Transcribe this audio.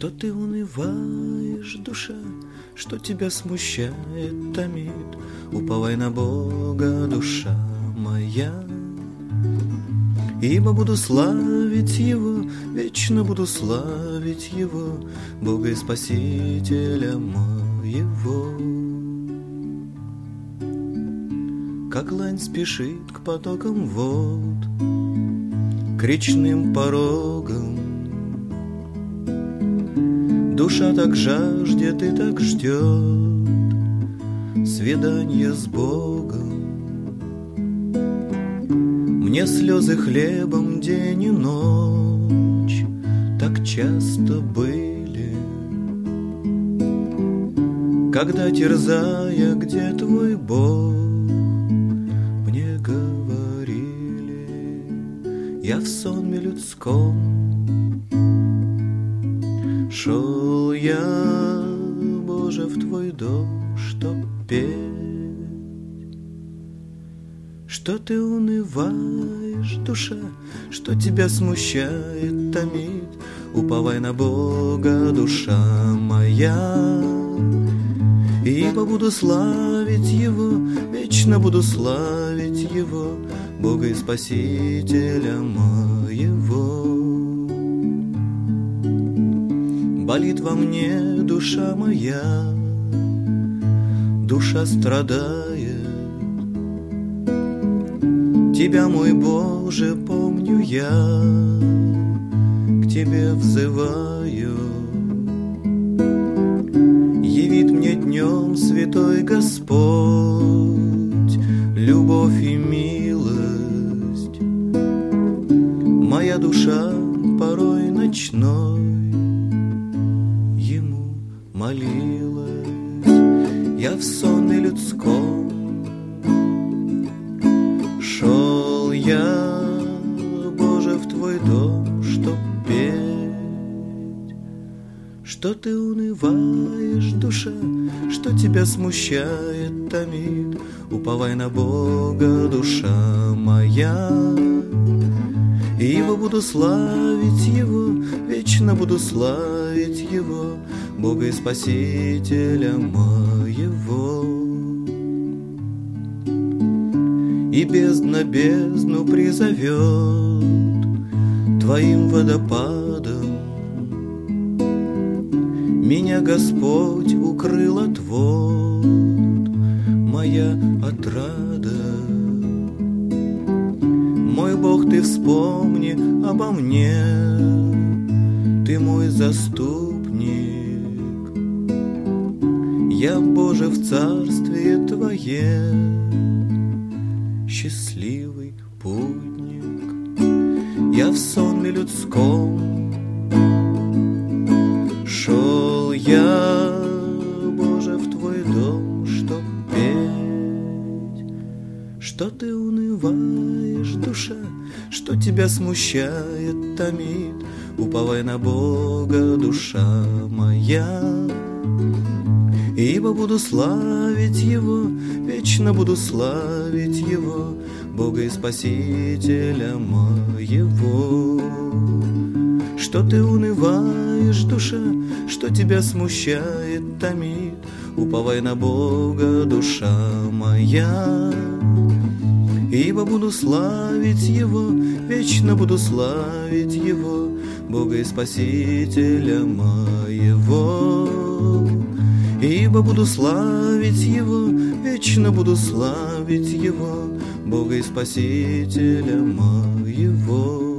Что ты унываешь, душа, что тебя смущает, томит? Уповай на Бога, душа моя. Ибо буду славить Его, вечно буду славить Его, Бога и Спасителя моего. Как лань спешит к потокам вод, к речным порогам, душа так жаждет и так ждет свидания с Богом. Мне слезы хлебом день и ночь так часто были, когда, терзая, где твой Бог, мне говорили: я в сонме людском шел я, Боже, в твой дом, чтоб петь. Что ты унываешь, душа, что тебя смущает, томит? Уповай на Бога, душа моя. Ибо буду славить Его, вечно буду славить Его, Бога и Спасителя моего. Болит во мне душа моя, душа страдает. Тебя, мой Боже, помню я, к Тебе взываю. Явит мне днем святой Господь любовь и милость. Моя душа порой ночной Ему молилась. Я в сонме людском шел я, Боже, в твой дом, чтоб петь. Что ты унываешь, душа, что тебя смущает, томит? Уповай на Бога, душа моя. Ибо буду славить Его, вечно буду славить Его, Бога и Спасителя моего. И бездна бездну призовет твоим водопадом. Меня Господь укрыл от вод, моя отрада. Мой Бог, ты вспомни обо мне, ты мой заступник. Я, Боже, в царстве Твоем счастливый путник. Я в сонме людском шел я, Боже, в твой дом, чтоб петь. Что ты унываешь, душа, что тебя смущает, томит? Уповай на Бога, душа моя. Ибо буду славить Его, вечно буду славить Его, Бога и Спасителя моего. Что ты унываешь, душа, что тебя смущает, томит? Уповай на Бога, душа моя. Ибо буду славить Его, вечно буду славить Его, Бога и Спасителя моего. Ибо буду славить Его, вечно буду славить Его, Бога и Спасителя моего.